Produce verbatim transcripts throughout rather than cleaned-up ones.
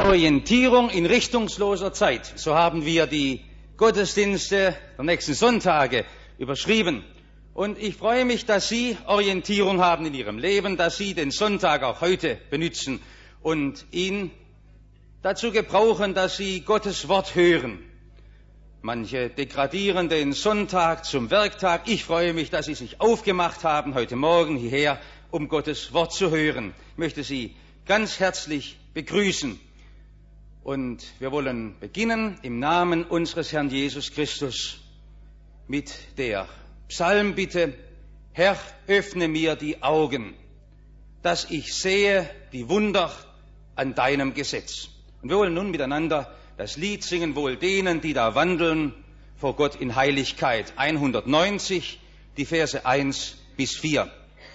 Orientierung in richtungsloser Zeit. So haben wir die Gottesdienste der nächsten Sonntage überschrieben. Und ich freue mich, dass Sie Orientierung haben in Ihrem Leben, dass Sie den Sonntag auch heute benutzen und ihn dazu gebrauchen, dass Sie Gottes Wort hören. Manche degradieren den Sonntag zum Werktag. Ich freue mich, dass Sie sich aufgemacht haben, heute Morgen hierher, um Gottes Wort zu hören. Ich möchte Sie ganz herzlich begrüßen. Und wir wollen beginnen im Namen unseres Herrn Jesus Christus mit der Psalmbitte: Herr, öffne mir die Augen, dass ich sehe die Wunder an deinem Gesetz. Und wir wollen nun miteinander das Lied singen, wohl denen, die da wandeln vor Gott in Heiligkeit. hundertneunzig, die Verse eins bis vier.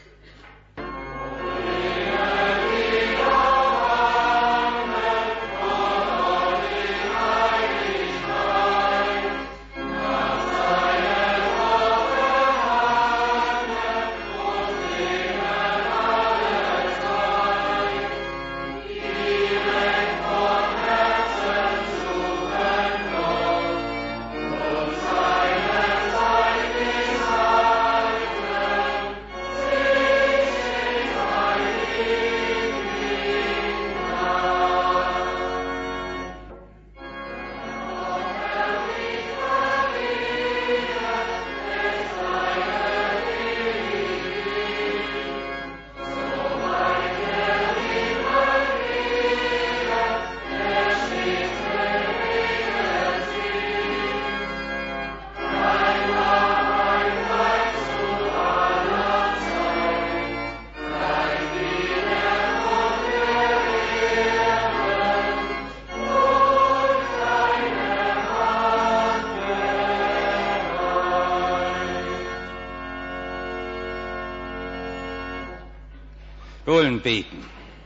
Wir wollen beten.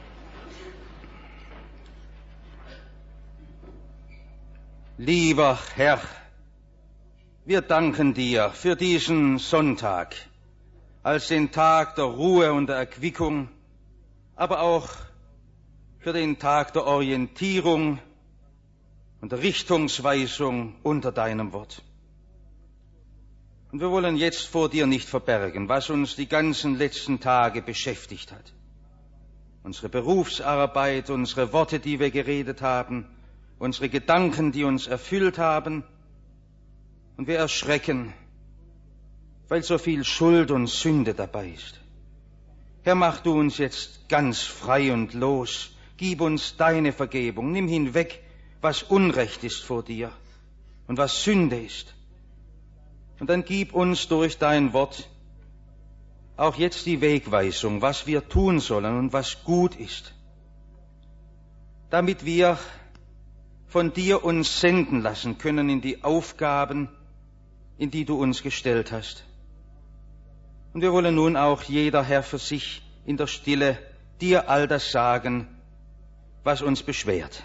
Lieber Herr, wir danken dir für diesen Sonntag als den Tag der Ruhe und der Erquickung, aber auch für den Tag der Orientierung und der Richtungsweisung unter deinem Wort. Und wir wollen jetzt vor dir nicht verbergen, was uns die ganzen letzten Tage beschäftigt hat. Unsere Berufsarbeit, unsere Worte, die wir geredet haben, unsere Gedanken, die uns erfüllt haben. Und wir erschrecken, weil so viel Schuld und Sünde dabei ist. Herr, mach du uns jetzt ganz frei und los. Gib uns deine Vergebung. Nimm hinweg, was Unrecht ist vor dir und was Sünde ist. Und dann gib uns durch dein Wort auch jetzt die Wegweisung, was wir tun sollen und was gut ist, damit wir von dir uns senden lassen können in die Aufgaben, in die du uns gestellt hast. Und wir wollen nun auch jeder Herr für sich in der Stille dir all das sagen, was uns beschwert.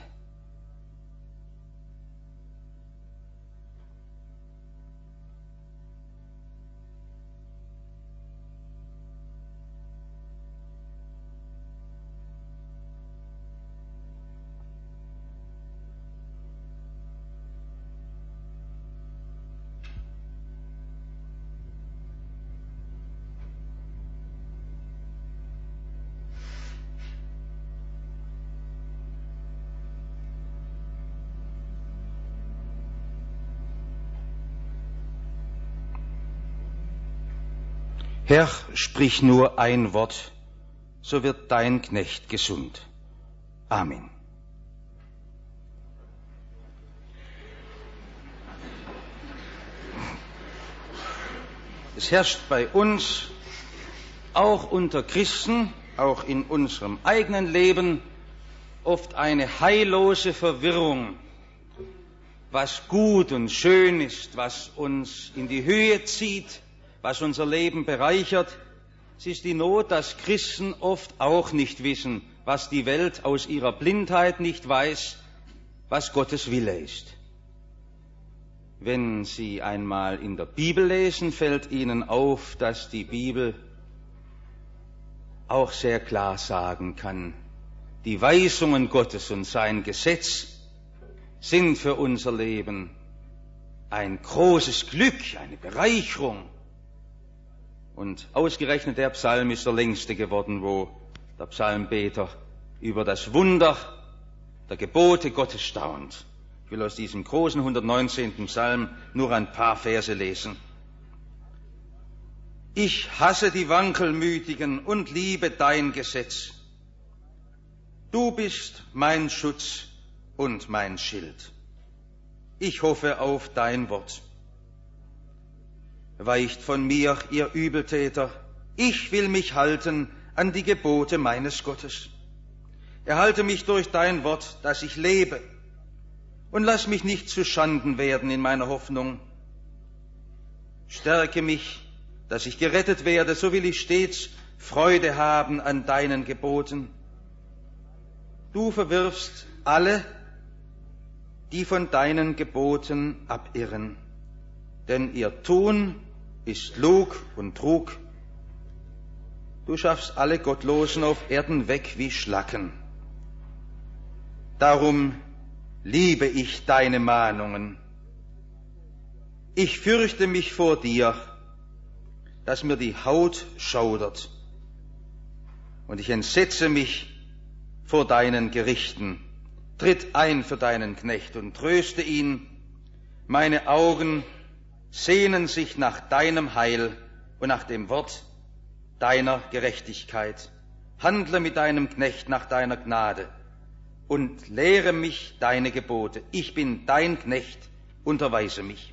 Herr, sprich nur ein Wort, so wird dein Knecht gesund. Amen. Es herrscht bei uns, auch unter Christen, auch in unserem eigenen Leben, oft eine heillose Verwirrung, was gut und schön ist, was uns in die Höhe zieht, was unser Leben bereichert. Es ist die Not, dass Christen oft auch nicht wissen, was die Welt aus ihrer Blindheit nicht weiß, was Gottes Wille ist. Wenn Sie einmal in der Bibel lesen, fällt Ihnen auf, dass die Bibel auch sehr klar sagen kann, Die Weisungen Gottes und sein Gesetz sind für unser Leben ein großes Glück, eine Bereicherung. Und ausgerechnet der Psalm ist der längste geworden, wo der Psalmbeter über das Wunder der Gebote Gottes staunt. Ich will aus diesem großen hundertneunzehnten Psalm nur ein paar Verse lesen. Ich hasse die Wankelmütigen und liebe dein Gesetz. Du bist mein Schutz und mein Schild. Ich hoffe auf dein Wort. Weicht von mir, ihr Übeltäter, ich will mich halten an die Gebote meines Gottes. Erhalte mich durch dein Wort, dass ich lebe, und lass mich nicht zu Schanden werden in meiner Hoffnung. Stärke mich, dass ich gerettet werde, so will ich stets Freude haben an deinen Geboten. Du verwirfst alle, die von deinen Geboten abirren, denn ihr Tun ist Lug und Trug. Du schaffst alle Gottlosen auf Erden weg wie Schlacken. Darum liebe ich deine Mahnungen. Ich fürchte mich vor dir, dass mir die Haut schaudert, und ich entsetze mich vor deinen Gerichten. Tritt ein für deinen Knecht und tröste ihn. Meine Augen sehnen sich nach deinem Heil und nach dem Wort deiner Gerechtigkeit. Handle mit deinem Knecht nach deiner Gnade und lehre mich deine Gebote. Ich bin dein Knecht, unterweise mich.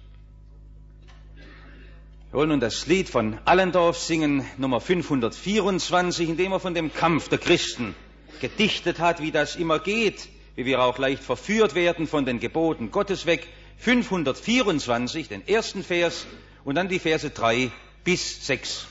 Wir wollen nun das Lied von Allendorf singen, Nummer fünfhundertvierundzwanzig, in dem er von dem Kampf der Christen gedichtet hat, wie das immer geht, wie wir auch leicht verführt werden von den Geboten Gottes weg. fünfhundertvierundzwanzig, den ersten Vers, und dann die Verse drei bis sechs.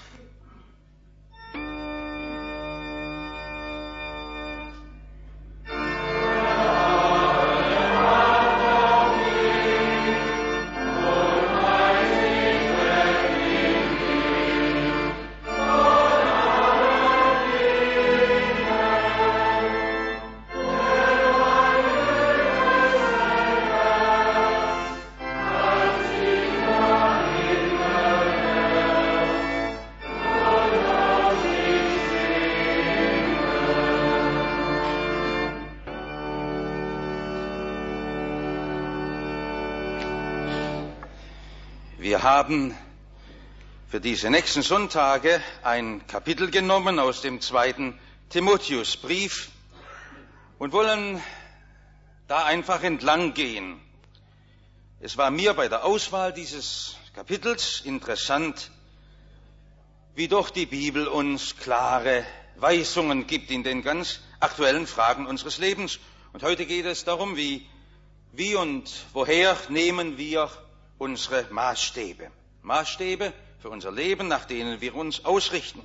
Wir haben für diese nächsten Sonntage ein Kapitel genommen aus dem zweiten Timotheusbrief und wollen da einfach entlang gehen. Es war mir bei der Auswahl dieses Kapitels interessant, wie doch die Bibel uns klare Weisungen gibt in den ganz aktuellen Fragen unseres Lebens. Und heute geht es darum, wie, wie und woher nehmen wir unsere Maßstäbe. Maßstäbe für unser Leben, nach denen wir uns ausrichten.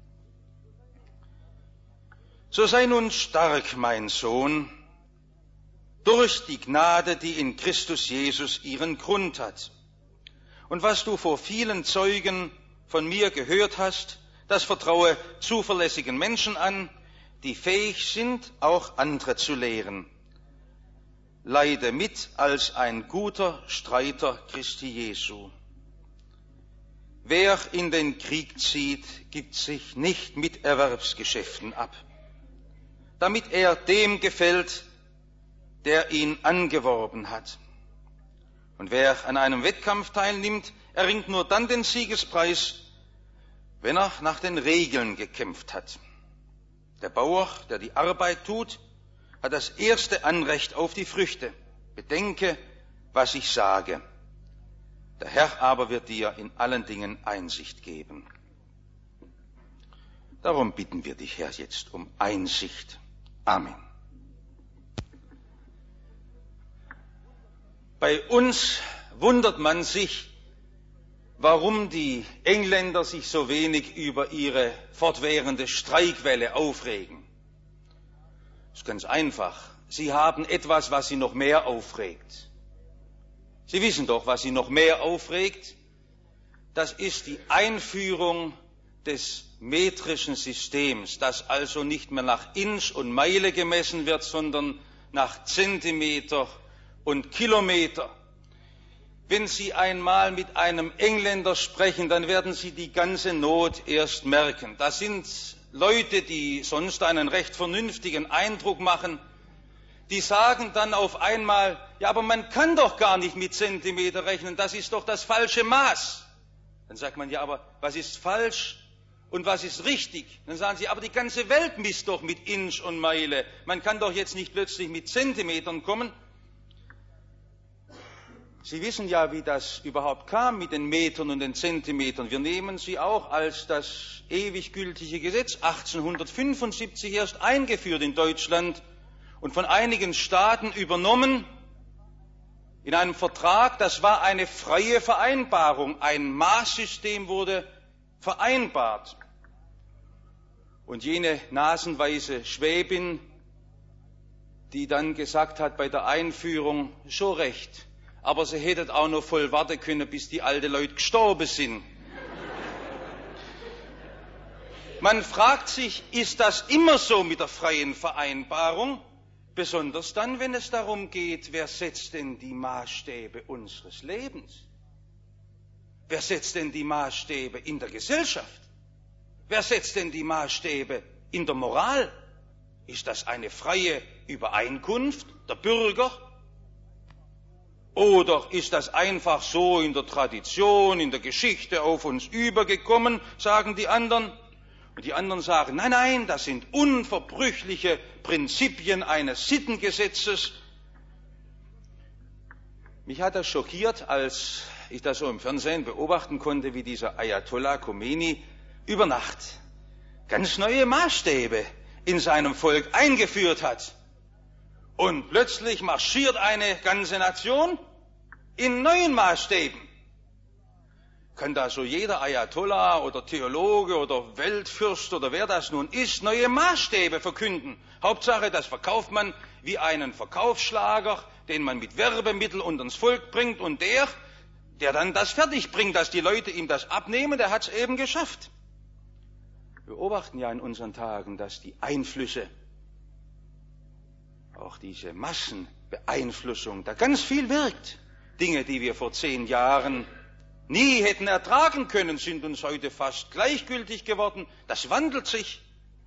So sei nun stark, mein Sohn, durch die Gnade, die in Christus Jesus ihren Grund hat. Und was du vor vielen Zeugen von mir gehört hast, das vertraue zuverlässigen Menschen an, die fähig sind, auch andere zu lehren. Leide mit als ein guter Streiter Christi Jesu. Wer in den Krieg zieht, gibt sich nicht mit Erwerbsgeschäften ab, damit er dem gefällt, der ihn angeworben hat. Und wer an einem Wettkampf teilnimmt, erringt nur dann den Siegespreis, wenn er nach den Regeln gekämpft hat. Der Bauer, der die Arbeit tut, hat das erste Anrecht auf die Früchte. Bedenke, was ich sage. Der Herr aber wird dir in allen Dingen Einsicht geben. Darum bitten wir dich, Herr, jetzt um Einsicht. Amen. Bei uns wundert man sich, warum die Engländer sich so wenig über ihre fortwährende Streikwelle aufregen. Das ist ganz einfach. Sie haben etwas, was sie noch mehr aufregt. Sie wissen doch, was sie noch mehr aufregt. Das ist die Einführung des metrischen Systems, das also nicht mehr nach Inch und Meile gemessen wird, sondern nach Zentimeter und Kilometer. Wenn Sie einmal mit einem Engländer sprechen, dann werden Sie die ganze Not erst merken. Das sind Leute, die sonst einen recht vernünftigen Eindruck machen, die sagen dann auf einmal, ja, aber man kann doch gar nicht mit Zentimeter rechnen, das ist doch das falsche Maß. Dann sagt man, ja, aber was ist falsch und was ist richtig? Dann sagen sie, aber die ganze Welt misst doch mit Inch und Meile. Man kann doch jetzt nicht plötzlich mit Zentimetern kommen. Sie wissen ja, wie das überhaupt kam mit den Metern und den Zentimetern. Wir nehmen sie auch als das ewig gültige Gesetz, achtzehnhundertfünfundsiebzig erst eingeführt in Deutschland und von einigen Staaten übernommen in einem Vertrag. Das war eine freie Vereinbarung. Ein Maßsystem wurde vereinbart. Und jene nasenweise Schwäbin, die dann gesagt hat bei der Einführung, schon recht, aber sie hättet auch noch voll warten können, bis die alten Leute gestorben sind. Man fragt sich, ist das immer so mit der freien Vereinbarung? Besonders dann, wenn es darum geht, wer setzt denn die Maßstäbe unseres Lebens? Wer setzt denn die Maßstäbe in der Gesellschaft? Wer setzt denn die Maßstäbe in der Moral? Ist das eine freie Übereinkunft der Bürger? Oder ist das einfach so in der Tradition, in der Geschichte auf uns übergekommen, sagen die anderen? Und die anderen sagen, nein, nein, das sind unverbrüchliche Prinzipien eines Sittengesetzes. Mich hat das schockiert, als ich das so im Fernsehen beobachten konnte, wie dieser Ayatollah Khomeini über Nacht ganz neue Maßstäbe in seinem Volk eingeführt hat. Und plötzlich marschiert eine ganze Nation in neuen Maßstäben. Kann da so jeder Ayatollah oder Theologe oder Weltfürst oder wer das nun ist, neue Maßstäbe verkünden. Hauptsache, das verkauft man wie einen Verkaufsschlager, den man mit Werbemitteln unters Volk bringt. Und der, der dann das fertig bringt, dass die Leute ihm das abnehmen, der hat es eben geschafft. Wir beobachten ja in unseren Tagen, dass die Einflüsse, auch diese Massenbeeinflussung, da ganz viel wirkt. Dinge, die wir vor zehn Jahren nie hätten ertragen können, sind uns heute fast gleichgültig geworden. Das wandelt sich.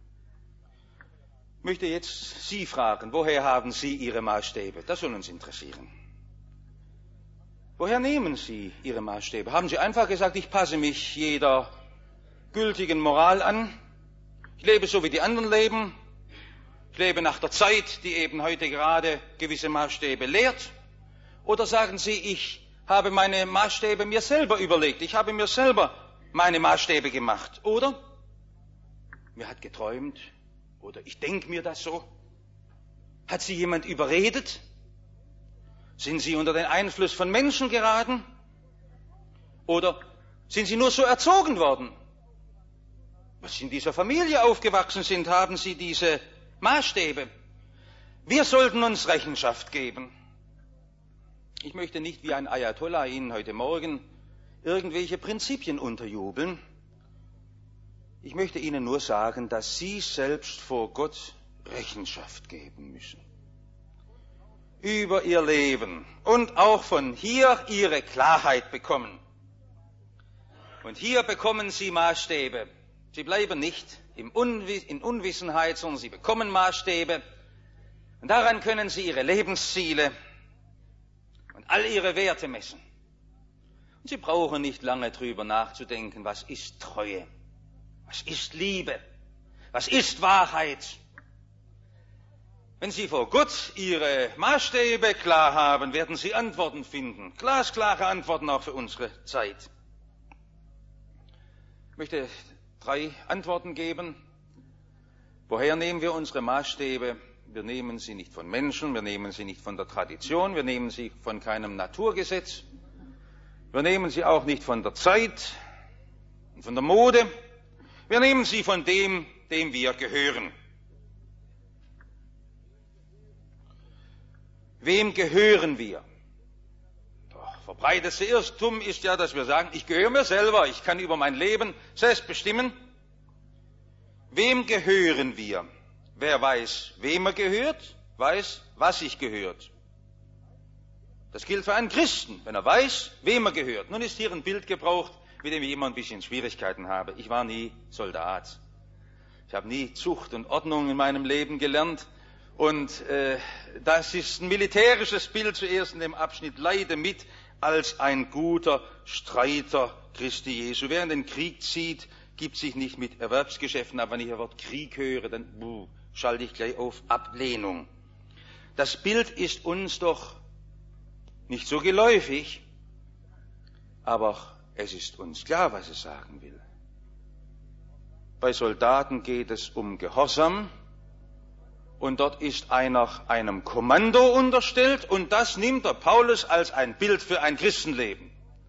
Ich möchte jetzt Sie fragen, woher haben Sie Ihre Maßstäbe? Das soll uns interessieren. Woher nehmen Sie Ihre Maßstäbe? Haben Sie einfach gesagt, ich passe mich jeder gültigen Moral an? Ich lebe so, wie die anderen leben. Ich lebe nach der Zeit, die eben heute gerade gewisse Maßstäbe lehrt. Oder sagen Sie, ich habe meine Maßstäbe mir selber überlegt. Ich habe mir selber meine Maßstäbe gemacht. Oder mir hat geträumt. Oder ich denke mir das so. Hat Sie jemand überredet? Sind Sie unter den Einfluss von Menschen geraten? Oder sind Sie nur so erzogen worden? Was Sie in dieser Familie aufgewachsen sind, haben Sie diese Maßstäbe. Wir sollten uns Rechenschaft geben. Ich möchte nicht wie ein Ayatollah Ihnen heute Morgen irgendwelche Prinzipien unterjubeln. Ich möchte Ihnen nur sagen, dass Sie selbst vor Gott Rechenschaft geben müssen. Über Ihr Leben und auch von hier Ihre Klarheit bekommen. Und hier bekommen Sie Maßstäbe. Sie bleiben nicht in Unwissenheit, sondern Sie bekommen Maßstäbe. Und daran können Sie Ihre Lebensziele und all Ihre Werte messen. Und Sie brauchen nicht lange drüber nachzudenken, was ist Treue, was ist Liebe, was ist Wahrheit. Wenn Sie vor Gott Ihre Maßstäbe klar haben, werden Sie Antworten finden, glasklare Antworten auch für unsere Zeit. Ich möchte drei Antworten geben. Woher nehmen wir unsere Maßstäbe? Wir nehmen sie nicht von Menschen, wir nehmen sie nicht von der Tradition, wir nehmen sie von keinem Naturgesetz, wir nehmen sie auch nicht von der Zeit und von der Mode, wir nehmen sie von dem, dem wir gehören. Wem gehören wir? Das verbreitetste Irrtum ist ja, dass wir sagen, ich gehöre mir selber, ich kann über mein Leben selbst bestimmen. Wem gehören wir? Wer weiß, wem er gehört, weiß, was sich gehört. Das gilt für einen Christen, wenn er weiß, wem er gehört. Nun ist hier ein Bild gebraucht, mit dem ich immer ein bisschen Schwierigkeiten habe. Ich war nie Soldat. Ich habe nie Zucht und Ordnung in meinem Leben gelernt. Und äh, das ist ein militärisches Bild zuerst in dem Abschnitt. Leide mit als ein guter Streiter Christi Jesu. Wer in den Krieg zieht, gibt sich nicht mit Erwerbsgeschäften ab. Wenn ich das Wort Krieg höre, dann buh, schalte ich gleich auf Ablehnung. Das Bild ist uns doch nicht so geläufig, aber es ist uns klar, was es sagen will. Bei Soldaten geht es um Gehorsam und dort ist einer einem Kommando unterstellt und das nimmt der Paulus als ein Bild für ein Christenleben.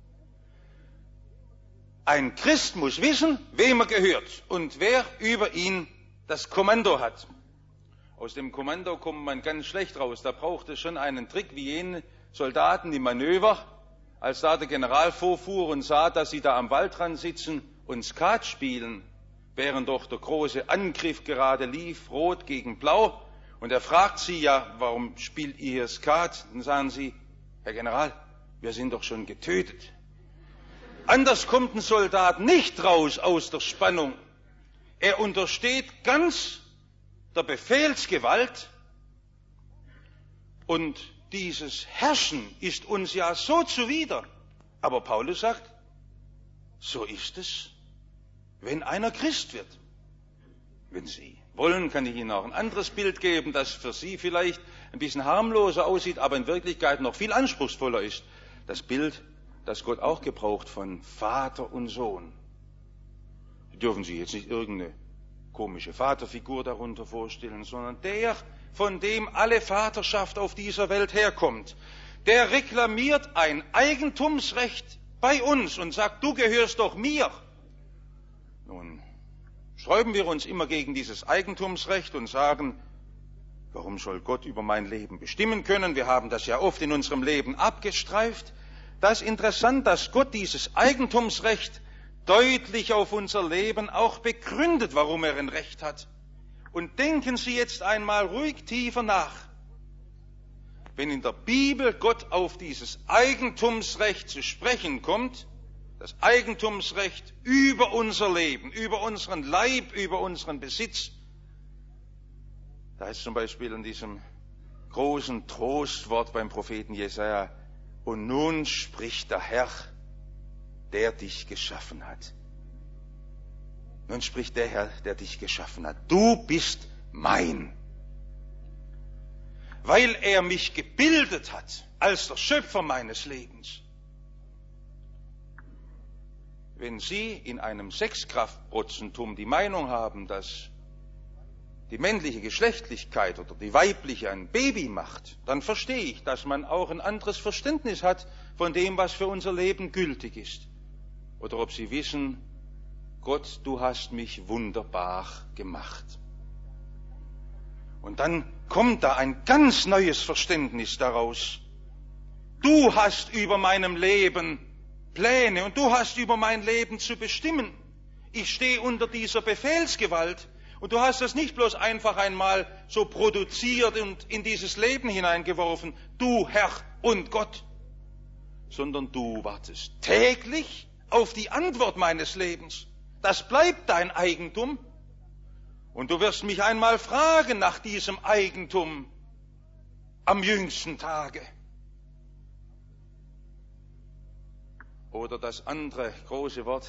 Ein Christ muss wissen, wem er gehört und wer über ihn das Kommando hat. Aus dem Kommando kommt man ganz schlecht raus. Da braucht es schon einen Trick, wie jene Soldaten, die Manöver, als da der General vorfuhr und sah, dass sie da am Waldrand sitzen und Skat spielen, während doch der große Angriff gerade lief, Rot gegen Blau. Und er fragt sie, ja, warum spielt ihr hier Skat? Dann sagen sie, Herr General, wir sind doch schon getötet. Anders kommt ein Soldat nicht raus aus der Spannung. Er untersteht ganz der Befehlsgewalt und dieses Herrschen ist uns ja so zuwider. Aber Paulus sagt, so ist es, wenn einer Christ wird. Wenn Sie wollen, kann ich Ihnen auch ein anderes Bild geben, das für Sie vielleicht ein bisschen harmloser aussieht, aber in Wirklichkeit noch viel anspruchsvoller ist. Das Bild, das Gott auch gebraucht von Vater und Sohn. Sie dürfen sich jetzt nicht irgendeine komische Vaterfigur darunter vorstellen, sondern der, von dem alle Vaterschaft auf dieser Welt herkommt, der reklamiert ein Eigentumsrecht bei uns und sagt, du gehörst doch mir. Nun sträuben wir uns immer gegen dieses Eigentumsrecht und sagen, warum soll Gott über mein Leben bestimmen können? Wir haben das ja oft in unserem Leben abgestreift. Das ist interessant, dass Gott dieses Eigentumsrecht deutlich auf unser Leben auch begründet, warum er ein Recht hat. Und denken Sie jetzt einmal ruhig tiefer nach. Wenn in der Bibel Gott auf dieses Eigentumsrecht zu sprechen kommt, das Eigentumsrecht über unser Leben, über unseren Leib, über unseren Besitz, da ist zum Beispiel in diesem großen Trostwort beim Propheten Jesaja, und nun spricht der Herr, der dich geschaffen hat. Nun spricht der Herr, der dich geschaffen hat. Du bist mein. Weil er mich gebildet hat als der Schöpfer meines Lebens. Wenn Sie in einem Sechskraftprotzentum die Meinung haben, dass die männliche Geschlechtlichkeit oder die weibliche ein Baby macht, dann verstehe ich, dass man auch ein anderes Verständnis hat von dem, was für unser Leben gültig ist. Oder ob Sie wissen, Gott, du hast mich wunderbar gemacht. Und dann kommt da ein ganz neues Verständnis daraus. Du hast über meinem Leben Pläne und du hast über mein Leben zu bestimmen. Ich stehe unter dieser Befehlsgewalt und du hast das nicht bloß einfach einmal so produziert und in dieses Leben hineingeworfen, du Herr und Gott, sondern du wartest täglich auf die Antwort meines Lebens. Das bleibt dein Eigentum. Und du wirst mich einmal fragen nach diesem Eigentum am jüngsten Tage. Oder das andere große Wort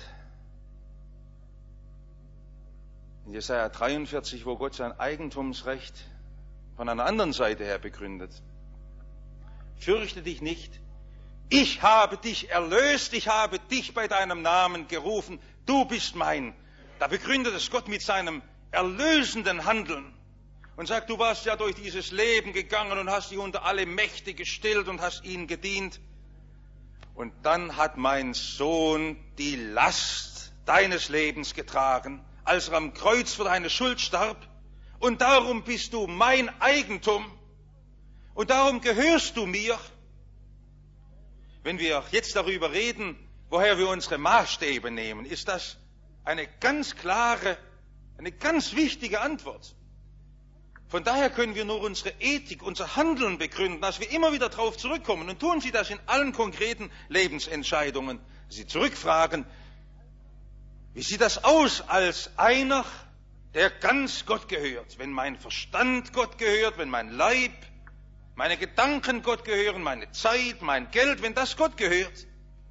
in Jesaja dreiundvierzig, wo Gott sein Eigentumsrecht von einer anderen Seite her begründet. Fürchte dich nicht. Ich habe dich erlöst, ich habe dich bei deinem Namen gerufen, du bist mein. Da begründet es Gott mit seinem erlösenden Handeln und sagt, du warst ja durch dieses Leben gegangen und hast dich unter alle Mächte gestellt und hast ihnen gedient. Und dann hat mein Sohn die Last deines Lebens getragen, als er am Kreuz für deine Schuld starb. Und darum bist du mein Eigentum und darum gehörst du mir. Wenn wir jetzt darüber reden, woher wir unsere Maßstäbe nehmen, ist das eine ganz klare Eine ganz wichtige Antwort. Von daher können wir nur unsere Ethik, unser Handeln begründen, dass wir immer wieder darauf zurückkommen. Und tun Sie das in allen konkreten Lebensentscheidungen. Sie zurückfragen, wie sieht das aus als einer, der ganz Gott gehört? Wenn mein Verstand Gott gehört, wenn mein Leib, meine Gedanken Gott gehören, meine Zeit, mein Geld, wenn das Gott gehört.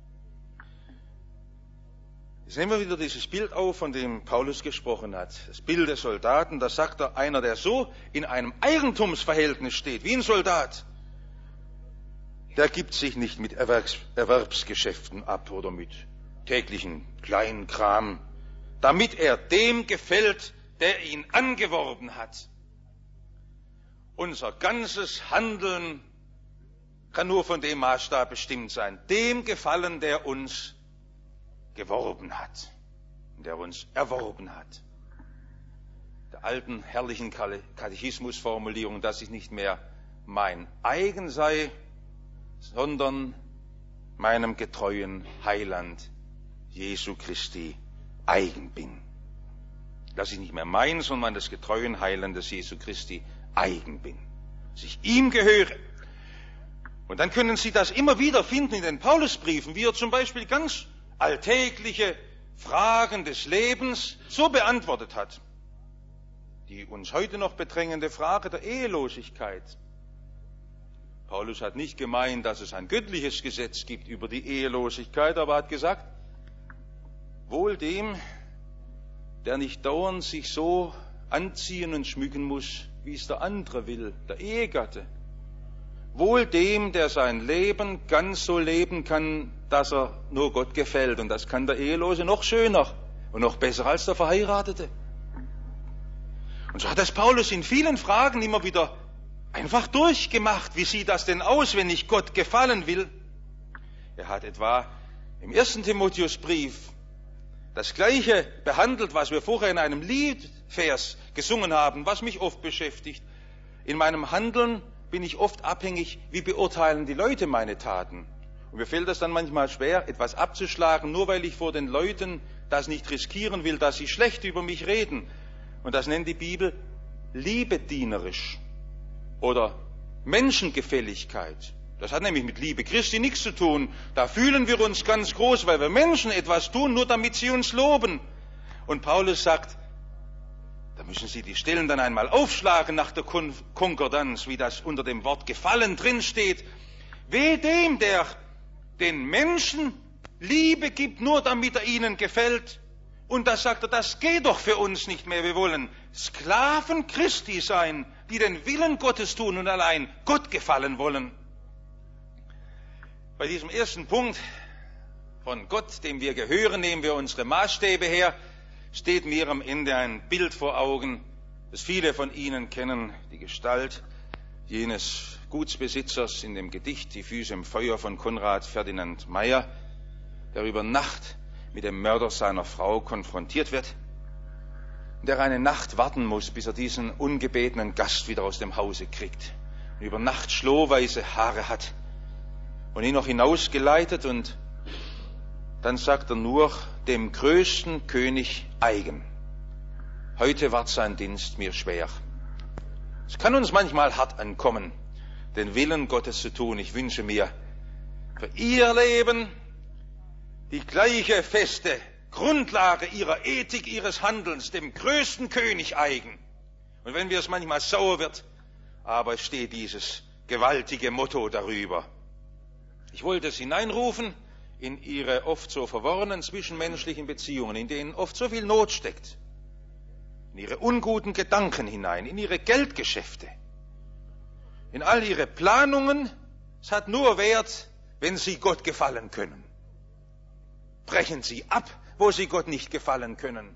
Jetzt nehmen wir wieder dieses Bild auf, von dem Paulus gesprochen hat. Das Bild des Soldaten, da sagt er, einer, der so in einem Eigentumsverhältnis steht, wie ein Soldat, der gibt sich nicht mit Erwerbs- Erwerbsgeschäften ab oder mit täglichen kleinen Kram, damit er dem gefällt, der ihn angeworben hat. Unser ganzes Handeln kann nur von dem Maßstab bestimmt sein, dem gefallen, der uns geworben hat, der uns erworben hat. Der alten herrlichen Katechismusformulierung, dass ich nicht mehr mein eigen sei, sondern meinem getreuen Heiland Jesu Christi eigen bin. Dass ich nicht mehr mein, sondern des getreuen Heilandes Jesu Christi eigen bin. Dass ich ihm gehöre. Und dann können Sie das immer wieder finden in den Paulusbriefen, wie er zum Beispiel ganz alltägliche Fragen des Lebens so beantwortet hat. Die uns heute noch bedrängende Frage der Ehelosigkeit. Paulus hat nicht gemeint, dass es ein göttliches Gesetz gibt über die Ehelosigkeit, aber hat gesagt, wohl dem, der nicht dauernd sich so anziehen und schmücken muss, wie es der andere will, der Ehegatte. Wohl dem, der sein Leben ganz so leben kann, dass er nur Gott gefällt. Und das kann der Ehelose noch schöner und noch besser als der Verheiratete. Und so hat das Paulus in vielen Fragen immer wieder einfach durchgemacht. Wie sieht das denn aus, wenn ich Gott gefallen will? Er hat etwa im ersten Timotheusbrief das Gleiche behandelt, was wir vorher in einem Liedvers gesungen haben, was mich oft beschäftigt. In meinem Handeln bin ich oft abhängig, wie beurteilen die Leute meine Taten. Und mir fällt es dann manchmal schwer, etwas abzuschlagen, nur weil ich vor den Leuten das nicht riskieren will, dass sie schlecht über mich reden. Und das nennt die Bibel liebedienerisch oder Menschengefälligkeit. Das hat nämlich mit Liebe Christi nichts zu tun. Da fühlen wir uns ganz groß, weil wir Menschen etwas tun, nur damit sie uns loben. Und Paulus sagt, da müssen Sie die Stellen dann einmal aufschlagen nach der Kon- Konkordanz, wie das unter dem Wort Gefallen drinsteht. Weh dem, der den Menschen Liebe gibt, nur damit er ihnen gefällt. Und da sagt er, das geht doch für uns nicht mehr. Wir wollen Sklaven Christi sein, die den Willen Gottes tun und allein Gott gefallen wollen. Bei diesem ersten Punkt von Gott, dem wir gehören, nehmen wir unsere Maßstäbe her, steht mir am Ende ein Bild vor Augen, das viele von Ihnen kennen, die Gestalt jenes Gutsbesitzers in dem Gedicht Die Füße im Feuer von Konrad Ferdinand Meyer, der über Nacht mit dem Mörder seiner Frau konfrontiert wird, der eine Nacht warten muss, bis er diesen ungebetenen Gast wieder aus dem Hause kriegt, und über Nacht schlohweise Haare hat und ihn noch hinausgeleitet, und dann sagt er nur, dem größten König eigen. Heute ward sein Dienst mir schwer. Es kann uns manchmal hart ankommen, den Willen Gottes zu tun. Ich wünsche mir für Ihr Leben die gleiche feste Grundlage Ihrer Ethik, Ihres Handelns, dem größten König eigen. Und wenn mir es manchmal sauer wird, aber es steht dieses gewaltige Motto darüber. Ich wollte es hineinrufen in Ihre oft so verworrenen zwischenmenschlichen Beziehungen, in denen oft so viel Not steckt, in Ihre unguten Gedanken hinein, in Ihre Geldgeschäfte, in all Ihre Planungen. Es hat nur Wert, wenn Sie Gott gefallen können. Brechen Sie ab, wo Sie Gott nicht gefallen können.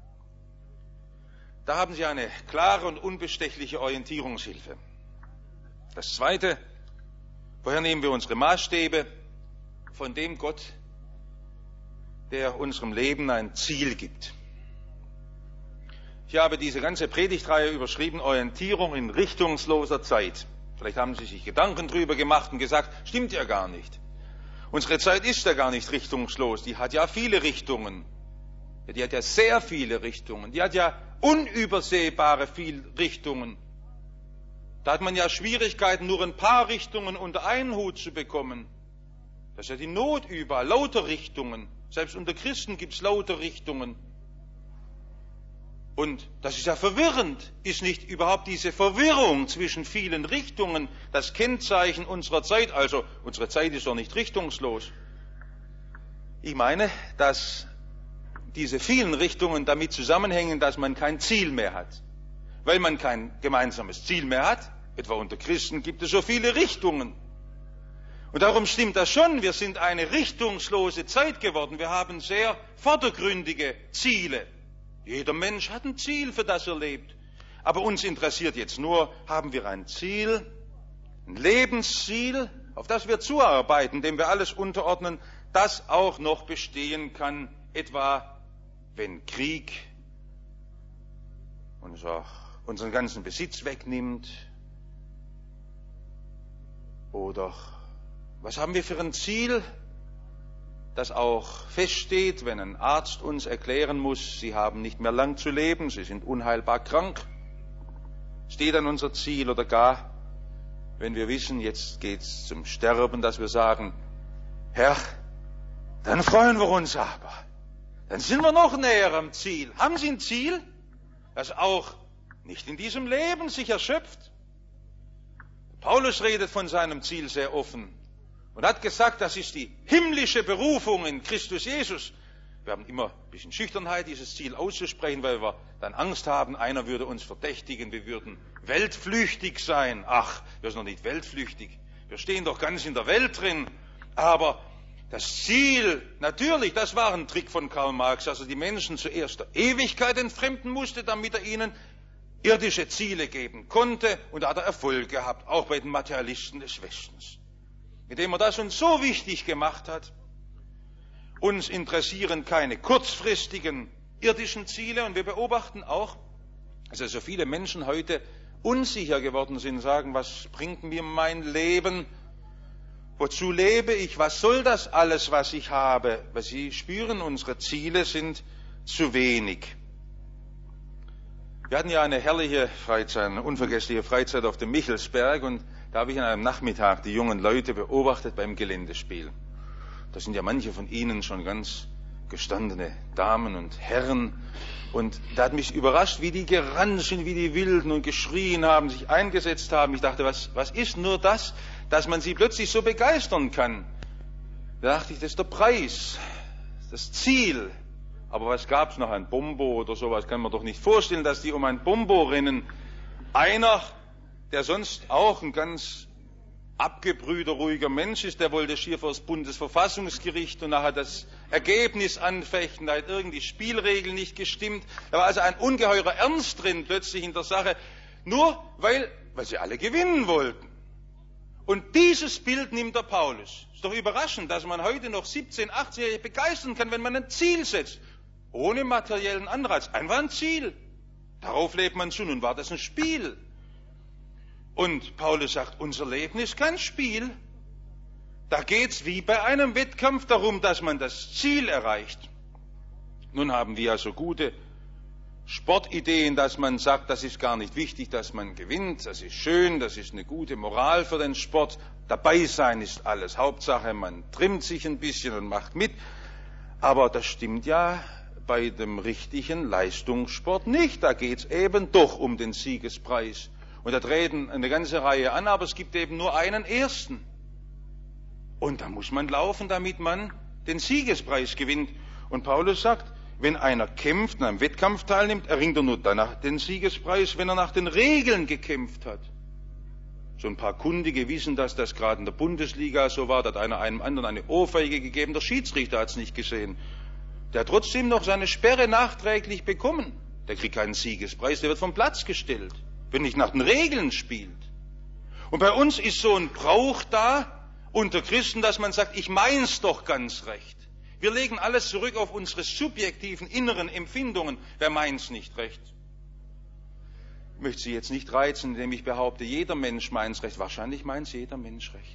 Da haben Sie eine klare und unbestechliche Orientierungshilfe. Das Zweite, woher nehmen wir unsere Maßstäbe? Von dem Gott, der unserem Leben ein Ziel gibt. Ich habe diese ganze Predigtreihe überschrieben, Orientierung in richtungsloser Zeit. Vielleicht haben Sie sich Gedanken drüber gemacht und gesagt, stimmt ja gar nicht. Unsere Zeit ist ja gar nicht richtungslos, die hat ja viele Richtungen. Die hat ja sehr viele Richtungen, die hat ja unübersehbare Vielrichtungen. Da hat man ja Schwierigkeiten, nur ein paar Richtungen unter einen Hut zu bekommen. Das ist ja die Not überall, lauter Richtungen. Selbst unter Christen gibt es lauter Richtungen. Und das ist ja verwirrend. Ist nicht überhaupt diese Verwirrung zwischen vielen Richtungen das Kennzeichen unserer Zeit? Also, unsere Zeit ist doch nicht richtungslos. Ich meine, dass diese vielen Richtungen damit zusammenhängen, dass man kein Ziel mehr hat. Weil man kein gemeinsames Ziel mehr hat, etwa unter Christen gibt es so viele Richtungen. Und darum stimmt das schon, wir sind eine richtungslose Zeit geworden. Wir haben sehr vordergründige Ziele. Jeder Mensch hat ein Ziel, für das er lebt. Aber uns interessiert jetzt nur, haben wir ein Ziel, ein Lebensziel, auf das wir zuarbeiten, dem wir alles unterordnen, das auch noch bestehen kann, etwa wenn Krieg unser, unseren ganzen Besitz wegnimmt. Oder was haben wir für ein Ziel, das auch feststeht, wenn ein Arzt uns erklären muss, Sie haben nicht mehr lang zu leben, Sie sind unheilbar krank. Steht an unser Ziel oder gar, wenn wir wissen, jetzt geht's zum Sterben, dass wir sagen, Herr, dann freuen wir uns aber. Dann sind wir noch näher am Ziel. Haben Sie ein Ziel, das auch nicht in diesem Leben sich erschöpft? Paulus redet von seinem Ziel sehr offen und hat gesagt, das ist die himmlische Berufung in Christus Jesus. Wir haben immer ein bisschen Schüchternheit, dieses Ziel auszusprechen, weil wir dann Angst haben, einer würde uns verdächtigen, wir würden weltflüchtig sein. Ach, wir sind noch nicht weltflüchtig. Wir stehen doch ganz in der Welt drin. Aber das Ziel, natürlich, das war ein Trick von Karl Marx, dass er die Menschen zuerst der Ewigkeit entfremden musste, damit er ihnen irdische Ziele geben konnte. Und da hat er Erfolg gehabt, auch bei den Materialisten des Westens. Indem er das uns so wichtig gemacht hat. Uns interessieren keine kurzfristigen irdischen Ziele. Und wir beobachten auch, dass also viele Menschen heute unsicher geworden sind, sagen, was bringt mir mein Leben? Wozu lebe ich? Was soll das alles, was ich habe? Weil sie spüren, unsere Ziele sind zu wenig. Wir hatten ja eine herrliche Freizeit, eine unvergessliche Freizeit auf dem Michelsberg und da habe ich an einem Nachmittag die jungen Leute beobachtet beim Geländespiel. Da sind ja manche von ihnen schon ganz gestandene Damen und Herren. Und da hat mich überrascht, wie die gerannt sind, wie die Wilden und geschrien haben, sich eingesetzt haben. Ich dachte, was, was ist nur das, dass man sie plötzlich so begeistern kann? Da dachte ich, das ist der Preis, das Ziel. Aber was gab's noch, ein Bombo oder sowas? Kann man doch nicht vorstellen, dass die um ein Bombo rennen. Einer, der sonst auch ein ganz abgebrühter, ruhiger Mensch ist, der wollte schier vor das Bundesverfassungsgericht und nachher das Ergebnis anfechten, da hat irgendwie Spielregeln nicht gestimmt. Da war also ein ungeheurer Ernst drin plötzlich in der Sache, nur weil, weil sie alle gewinnen wollten. Und dieses Bild nimmt der Paulus. Ist doch überraschend, dass man heute noch siebzehn-, achtzehnjährige begeistern kann, wenn man ein Ziel setzt. Ohne materiellen Anreiz. Einfach ein Ziel. Darauf lebt man zu. Nun war das ein Spiel. Und Paulus sagt, unser Leben ist kein Spiel. Da geht's wie bei einem Wettkampf darum, dass man das Ziel erreicht. Nun haben wir ja so gute Sportideen, dass man sagt, das ist gar nicht wichtig, dass man gewinnt. Das ist schön, das ist eine gute Moral für den Sport. Dabei sein ist alles. Hauptsache, man trimmt sich ein bisschen und macht mit. Aber das stimmt ja bei dem richtigen Leistungssport nicht. Da geht's eben doch um den Siegespreis. Und da treten eine ganze Reihe an, aber es gibt eben nur einen Ersten. Und da muss man laufen, damit man den Siegespreis gewinnt. Und Paulus sagt, wenn einer kämpft, an einem Wettkampf teilnimmt, erringt er nur danach den Siegespreis, wenn er nach den Regeln gekämpft hat. So ein paar Kundige wissen, dass das gerade in der Bundesliga so war, da hat einer einem anderen eine Ohrfeige gegeben, der Schiedsrichter hat es nicht gesehen. Der hat trotzdem noch seine Sperre nachträglich bekommen. Der kriegt keinen Siegespreis, der wird vom Platz gestellt, wenn nicht nach den Regeln spielt. Und bei uns ist so ein Brauch da unter Christen, dass man sagt, ich mein's doch ganz recht. Wir legen alles zurück auf unsere subjektiven inneren Empfindungen. Wer meint's nicht recht? Ich möchte Sie jetzt nicht reizen, indem ich behaupte, jeder Mensch meint's recht. Wahrscheinlich meint's jeder Mensch recht.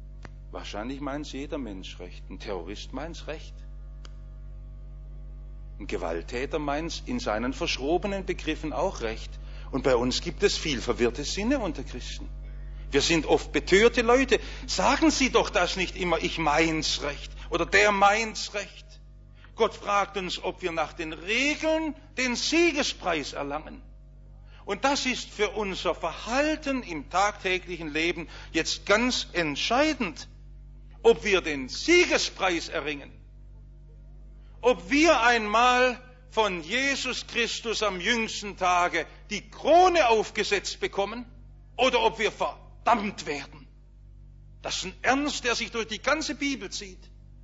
Wahrscheinlich meint's jeder Mensch recht. Ein Terrorist meint's recht. Ein Gewalttäter meint in seinen verschrobenen Begriffen auch recht. Und bei uns gibt es viel verwirrte Sinne unter Christen. Wir sind oft betörte Leute. Sagen Sie doch das nicht immer, ich meins recht oder der meins recht. Gott fragt uns, ob wir nach den Regeln den Siegespreis erlangen. Und das ist für unser Verhalten im tagtäglichen Leben jetzt ganz entscheidend, ob wir den Siegespreis erringen. Ob wir einmal von Jesus Christus am jüngsten Tage die Krone aufgesetzt bekommen oder ob wir verdammt werden. Das ist ein Ernst, der sich durch die ganze Bibel zieht.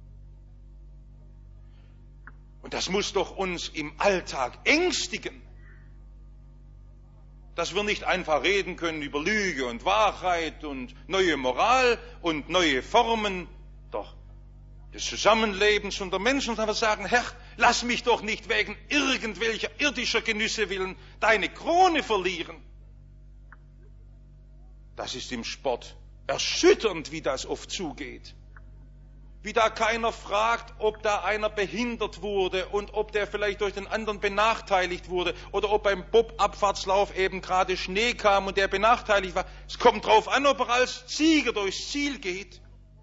Und das muss doch uns im Alltag ängstigen, dass wir nicht einfach reden können über Lüge und Wahrheit und neue Moral und neue Formen doch des Zusammenlebens unter Menschen, sondern wir sagen, Herr, lass mich doch nicht wegen irgendwelcher irdischer Genüsse willen deine Krone verlieren. Das ist im Sport erschütternd, wie das oft zugeht. Wie da keiner fragt, ob da einer behindert wurde und ob der vielleicht durch den anderen benachteiligt wurde oder ob beim Bob-Abfahrtslauf eben gerade Schnee kam und der benachteiligt war. Es kommt drauf an, ob er als Sieger durchs Ziel geht.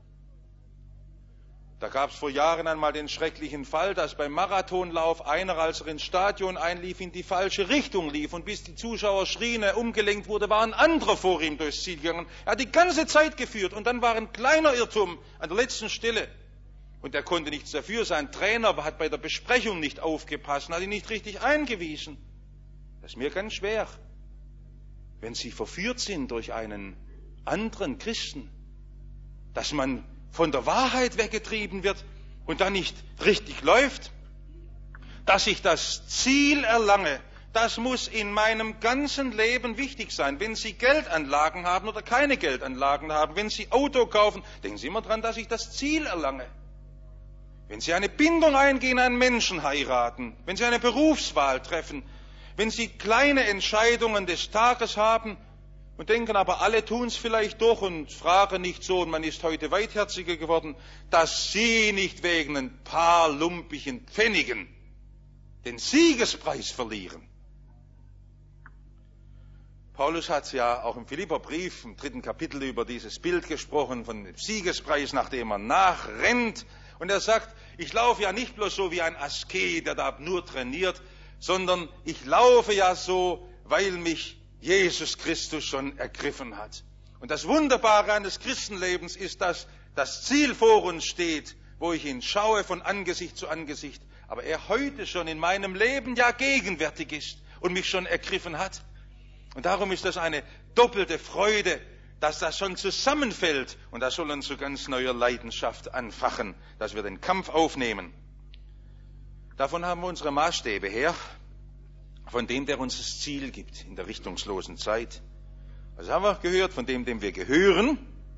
Da gab es vor Jahren einmal den schrecklichen Fall, dass beim Marathonlauf einer, als er ins Stadion einlief, in die falsche Richtung lief. Und bis die Zuschauer schrien, er umgelenkt wurde, war ein anderer vor ihm durchs Ziel gegangen. Er hat die ganze Zeit geführt und dann war ein kleiner Irrtum an der letzten Stelle. Und er konnte nichts dafür. Sein Trainer hat bei der Besprechung nicht aufgepasst und hat ihn nicht richtig eingewiesen. Das ist mir ganz schwer, wenn Sie verführt sind durch einen anderen Christen, dass man von der Wahrheit weggetrieben wird und dann nicht richtig läuft, dass ich das Ziel erlange, das muss in meinem ganzen Leben wichtig sein. Wenn Sie Geldanlagen haben oder keine Geldanlagen haben, wenn Sie Auto kaufen, denken Sie immer dran, dass ich das Ziel erlange. Wenn Sie eine Bindung eingehen, einen Menschen heiraten, wenn Sie eine Berufswahl treffen, wenn Sie kleine Entscheidungen des Tages haben, und denken, aber alle tun es vielleicht doch und fragen nicht so, und man ist heute weitherziger geworden, dass sie nicht wegen ein paar lumpigen Pfennigen den Siegespreis verlieren. Paulus hat ja auch im Philipperbrief im dritten Kapitel über dieses Bild gesprochen, von dem Siegespreis, nachdem er nachrennt. Und er sagt, ich laufe ja nicht bloß so wie ein Asket, der da nur trainiert, sondern ich laufe ja so, weil mich Jesus Christus schon ergriffen hat. Und das Wunderbare eines Christenlebens ist, dass das Ziel vor uns steht, wo ich ihn schaue von Angesicht zu Angesicht, aber er heute schon in meinem Leben ja gegenwärtig ist und mich schon ergriffen hat. Und darum ist das eine doppelte Freude, dass das schon zusammenfällt und das soll uns zu ganz neuer Leidenschaft anfachen, dass wir den Kampf aufnehmen. Davon haben wir unsere Maßstäbe her. Von dem, der uns das Ziel gibt in der richtungslosen Zeit. Was haben wir gehört? Von dem, dem wir gehören,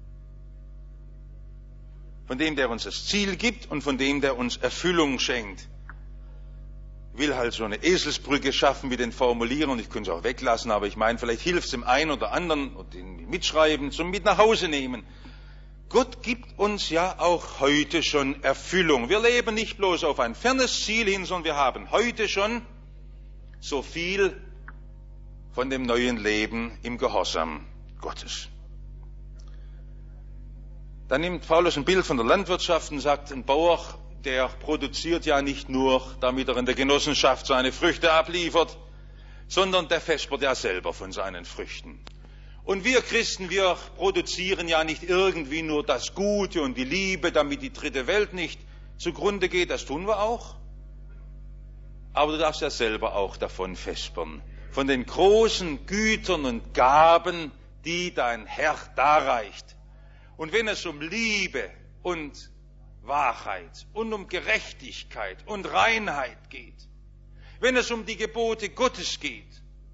von dem, der uns das Ziel gibt und von dem, der uns Erfüllung schenkt. Ich will halt so eine Eselsbrücke schaffen mit den Formulierungen, ich könnte es auch weglassen, aber ich meine, vielleicht hilft es dem einen oder anderen und den mitschreiben, zum mit nach Hause nehmen. Gott gibt uns ja auch heute schon Erfüllung. Wir leben nicht bloß auf ein fernes Ziel hin, sondern wir haben heute schon so viel von dem neuen Leben im Gehorsam Gottes. Dann nimmt Paulus ein Bild von der Landwirtschaft und sagt, ein Bauer, der produziert ja nicht nur, damit er in der Genossenschaft seine Früchte abliefert, sondern der vespert ja selber von seinen Früchten. Und wir Christen, wir produzieren ja nicht irgendwie nur das Gute und die Liebe, damit die dritte Welt nicht zugrunde geht, das tun wir auch. Aber du darfst ja selber auch davon vespern, von den großen Gütern und Gaben, die dein Herr darreicht. Und wenn es um Liebe und Wahrheit und um Gerechtigkeit und Reinheit geht, wenn es um die Gebote Gottes geht,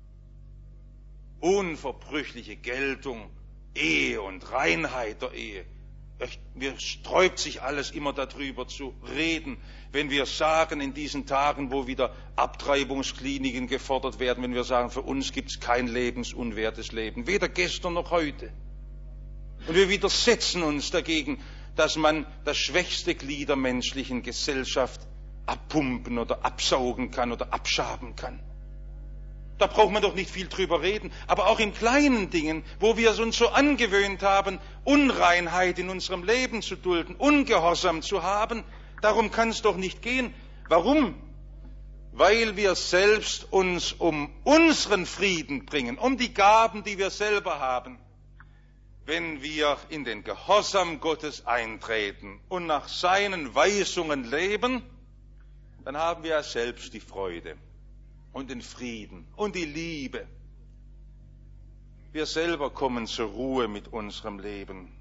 unverbrüchliche Geltung, Ehe und Reinheit der Ehe, mir sträubt sich alles immer darüber zu reden, wenn wir sagen in diesen Tagen, wo wieder Abtreibungskliniken gefordert werden, wenn wir sagen, für uns gibt es kein lebensunwertes Leben, weder gestern noch heute. Und wir widersetzen uns dagegen, dass man das schwächste Glied der menschlichen Gesellschaft abpumpen oder absaugen kann oder abschaben kann. Da braucht man doch nicht viel drüber reden. Aber auch in kleinen Dingen, wo wir es uns so angewöhnt haben, Unreinheit in unserem Leben zu dulden, Ungehorsam zu haben, darum kann es doch nicht gehen. Warum? Weil wir selbst uns um unseren Frieden bringen, um die Gaben, die wir selber haben. Wenn wir in den Gehorsam Gottes eintreten und nach seinen Weisungen leben, dann haben wir ja selbst die Freude und den Frieden und die Liebe. Wir selber kommen zur Ruhe mit unserem Leben.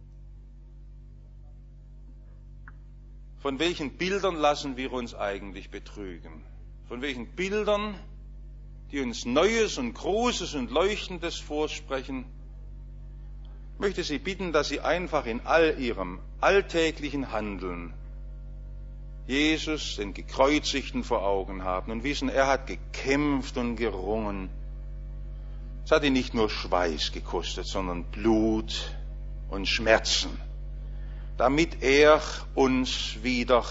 Von welchen Bildern lassen wir uns eigentlich betrügen? Von welchen Bildern, die uns Neues und Großes und Leuchtendes vorsprechen? Ich möchte Sie bitten, dass Sie einfach in all Ihrem alltäglichen Handeln Jesus, den Gekreuzigten, vor Augen haben und wissen, er hat gekämpft und gerungen. Es hat ihn nicht nur Schweiß gekostet, sondern Blut und Schmerzen, damit er uns wieder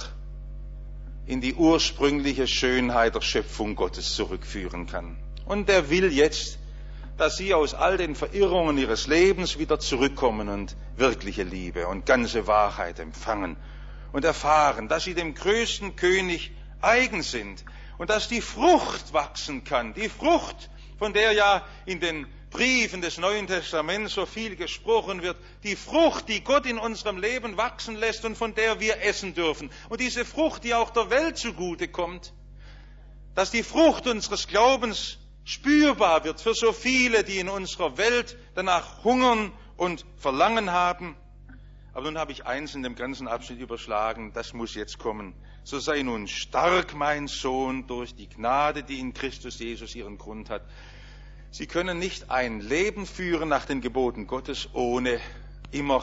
in die ursprüngliche Schönheit der Schöpfung Gottes zurückführen kann. Und er will jetzt, dass Sie aus all den Verirrungen Ihres Lebens wieder zurückkommen und wirkliche Liebe und ganze Wahrheit empfangen und erfahren, dass Sie dem größten König eigen sind und dass die Frucht wachsen kann, die Frucht, von der ja in den Briefen des Neuen Testaments so viel gesprochen wird, die Frucht, die Gott in unserem Leben wachsen lässt und von der wir essen dürfen. Und diese Frucht, die auch der Welt zugute kommt, dass die Frucht unseres Glaubens spürbar wird für so viele, die in unserer Welt danach hungern und Verlangen haben. Aber nun habe ich eins in dem ganzen Abschnitt überschlagen, das muss jetzt kommen. So sei nun stark, mein Sohn, durch die Gnade, die in Christus Jesus ihren Grund hat. Sie können nicht ein Leben führen nach den Geboten Gottes, ohne immer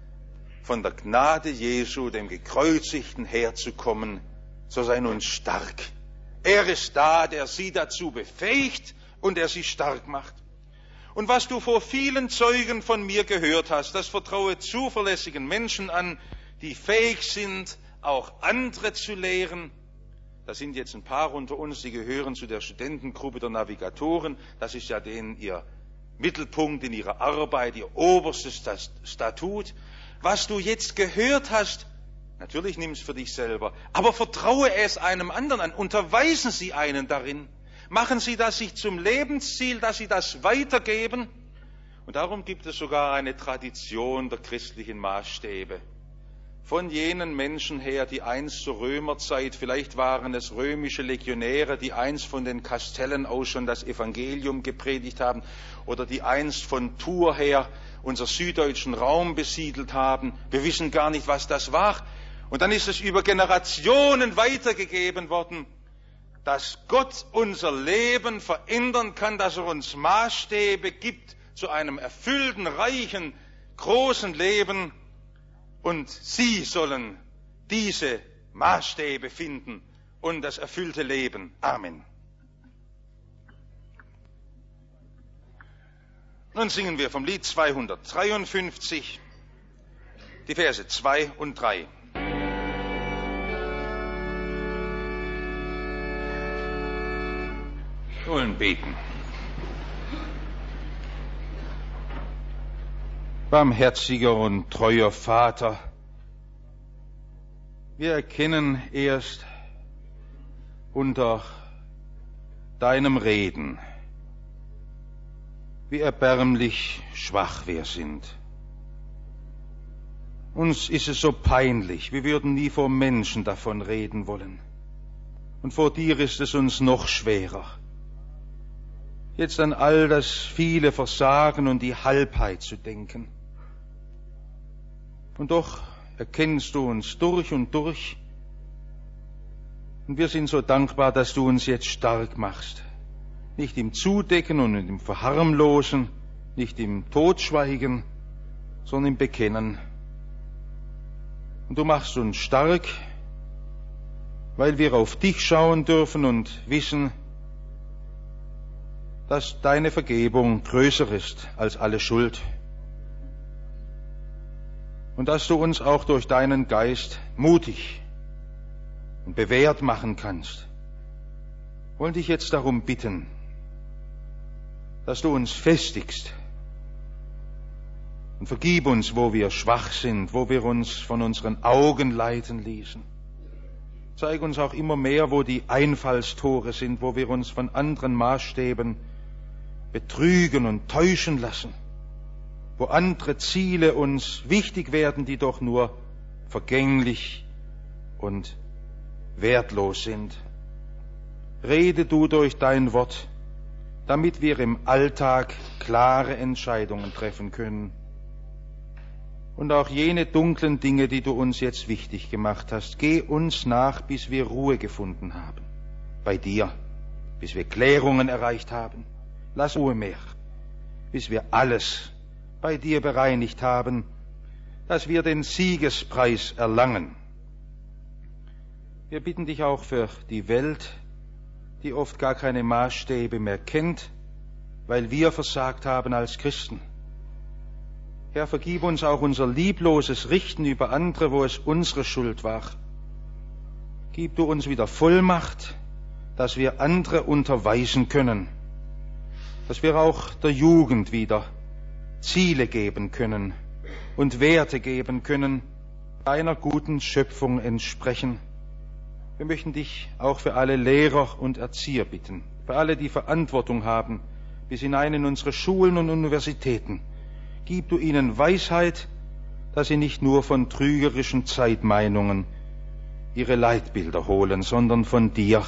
von der Gnade Jesu, dem Gekreuzigten, herzukommen. So sei nun stark. Er ist da, der Sie dazu befähigt und der Sie stark macht. Und was du vor vielen Zeugen von mir gehört hast, das vertraue zuverlässigen Menschen an, die fähig sind, auch andere zu lehren. Da sind jetzt ein paar unter uns, die gehören zu der Studentengruppe der Navigatoren. Das ist ja denen ihr Mittelpunkt in ihrer Arbeit, ihr oberstes Statut. Was du jetzt gehört hast, natürlich nimm es für dich selber, aber vertraue es einem anderen an, unterweisen Sie einen darin. Machen Sie das sich zum Lebensziel, dass Sie das weitergeben. Und darum gibt es sogar eine Tradition der christlichen Maßstäbe. Von jenen Menschen her, die einst zur Römerzeit, vielleicht waren es römische Legionäre, die einst von den Kastellen aus schon das Evangelium gepredigt haben, oder die einst von Tours her unser süddeutschen Raum besiedelt haben. Wir wissen gar nicht, was das war. Und dann ist es über Generationen weitergegeben worden, dass Gott unser Leben verändern kann, dass er uns Maßstäbe gibt zu einem erfüllten, reichen, großen Leben. Und Sie sollen diese Maßstäbe finden und das erfüllte Leben. Amen. Nun singen wir vom Lied zweihundertdreiundfünfzig die Verse zwei und drei. Wir wollen beten. Barmherziger und treuer Vater, wir erkennen erst unter deinem Reden, wie erbärmlich schwach wir sind. Uns ist es so peinlich, wir würden nie vor Menschen davon reden wollen. Und vor dir ist es uns noch schwerer, jetzt an all das viele Versagen und die Halbheit zu denken. Und doch erkennst du uns durch und durch. Und wir sind so dankbar, dass du uns jetzt stark machst. Nicht im Zudecken und im Verharmlosen, nicht im Totschweigen, sondern im Bekennen. Und du machst uns stark, weil wir auf dich schauen dürfen und wissen, dass deine Vergebung größer ist als alle Schuld. Und dass du uns auch durch deinen Geist mutig und bewährt machen kannst. Wollen dich jetzt darum bitten, dass du uns festigst und vergib uns, wo wir schwach sind, wo wir uns von unseren Augen leiten ließen. Zeig uns auch immer mehr, wo die Einfallstore sind, wo wir uns von anderen Maßstäben betrügen und täuschen lassen, wo andere Ziele uns wichtig werden, die doch nur vergänglich und wertlos sind. Rede du durch dein Wort, damit wir im Alltag klare Entscheidungen treffen können. Und auch jene dunklen Dinge, die du uns jetzt wichtig gemacht hast, geh uns nach, bis wir Ruhe gefunden haben. Bei dir, bis wir Klärungen erreicht haben. Lass Ruhe mehr, bis wir alles bei dir bereinigt haben, dass wir den Siegespreis erlangen. Wir bitten dich auch für die Welt, die oft gar keine Maßstäbe mehr kennt, weil wir versagt haben als Christen. Herr, vergib uns auch unser liebloses Richten über andere, wo es unsere Schuld war. Gib du uns wieder Vollmacht, dass wir andere unterweisen können, dass wir auch der Jugend wieder Ziele geben können und Werte geben können, deiner guten Schöpfung entsprechen. Wir möchten dich auch für alle Lehrer und Erzieher bitten, für alle, die Verantwortung haben, bis hinein in unsere Schulen und Universitäten. Gib du ihnen Weisheit, dass sie nicht nur von trügerischen Zeitmeinungen ihre Leitbilder holen, sondern von dir.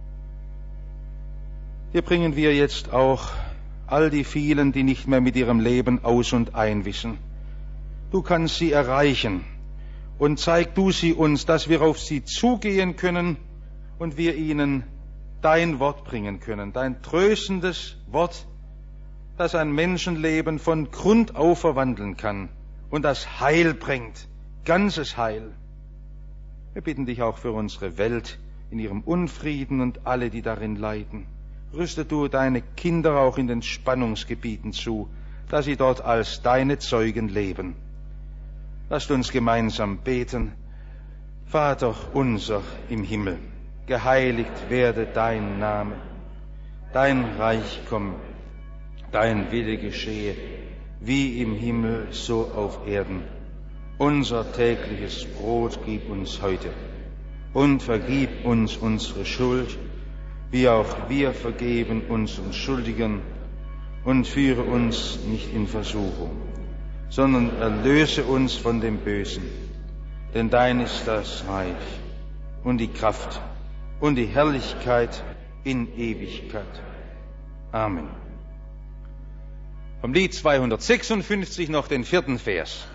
Hier bringen wir jetzt auch all die vielen, die nicht mehr mit ihrem Leben aus und ein wissen. Du kannst sie erreichen und zeig du sie uns, dass wir auf sie zugehen können und wir ihnen dein Wort bringen können, dein tröstendes Wort, das ein Menschenleben von Grund auf verwandeln kann und das Heil bringt, ganzes Heil. Wir bitten dich auch für unsere Welt in ihrem Unfrieden und alle, die darin leiden. Rüste du deine Kinder auch in den Spannungsgebieten zu, dass sie dort als deine Zeugen leben. Lasst uns gemeinsam beten. Vater unser im Himmel, geheiligt werde dein Name, dein Reich komme, dein Wille geschehe, wie im Himmel, so auf Erden. Unser tägliches Brot gib uns heute und vergib uns unsere Schuld, wie auch wir vergeben unseren Schuldigern, und führe uns nicht in Versuchung, sondern erlöse uns von dem Bösen. Denn dein ist das Reich und die Kraft und die Herrlichkeit in Ewigkeit. Amen. Vom Lied zweihundertsechsundfünfzig noch den vierten Vers.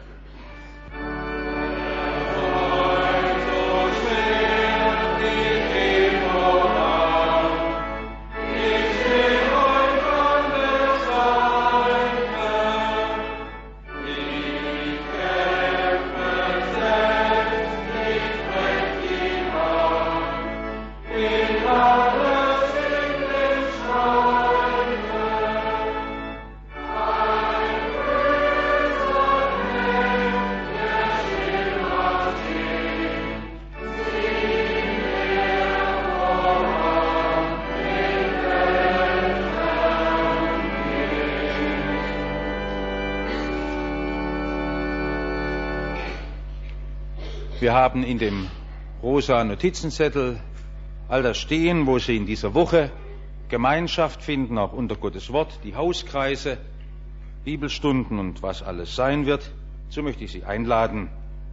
Wir haben in dem rosa Notizenzettel all das stehen, wo Sie in dieser Woche Gemeinschaft finden, auch unter Gottes Wort, die Hauskreise, Bibelstunden und was alles sein wird. So möchte ich Sie einladen,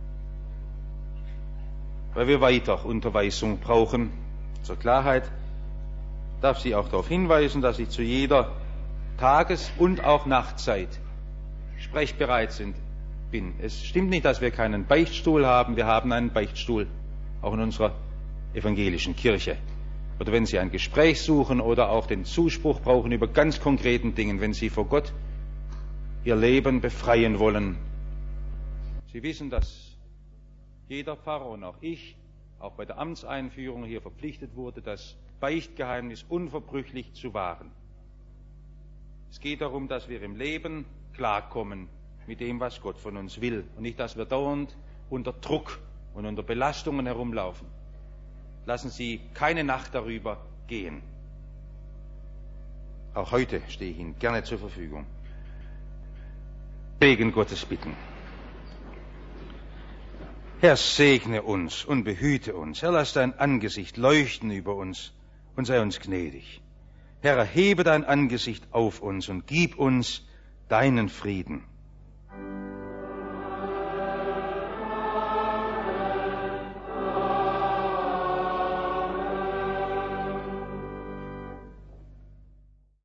weil wir weiter Unterweisung brauchen. Zur Klarheit darf Sie auch darauf hinweisen, dass Sie zu jeder Tages- und auch Nachtzeit sprechbereit sind. Bin. Es stimmt nicht, dass wir keinen Beichtstuhl haben. Wir haben einen Beichtstuhl, auch in unserer evangelischen Kirche. Oder wenn Sie ein Gespräch suchen oder auch den Zuspruch brauchen über ganz konkreten Dingen, wenn Sie vor Gott Ihr Leben befreien wollen. Sie wissen, dass jeder Pfarrer und auch ich, auch bei der Amtseinführung hier verpflichtet wurde, das Beichtgeheimnis unverbrüchlich zu wahren. Es geht darum, dass wir im Leben klarkommen mit dem, was Gott von uns will. Und nicht, dass wir dauernd unter Druck und unter Belastungen herumlaufen. lassen Sie keine Nacht darüber gehen. Auch heute stehe ich Ihnen gerne zur Verfügung. Segen Gottes bitten. Herr, segne uns und behüte uns. Herr, lass dein Angesicht leuchten über uns und sei uns gnädig. Herr, erhebe dein Angesicht auf uns und gib uns deinen Frieden.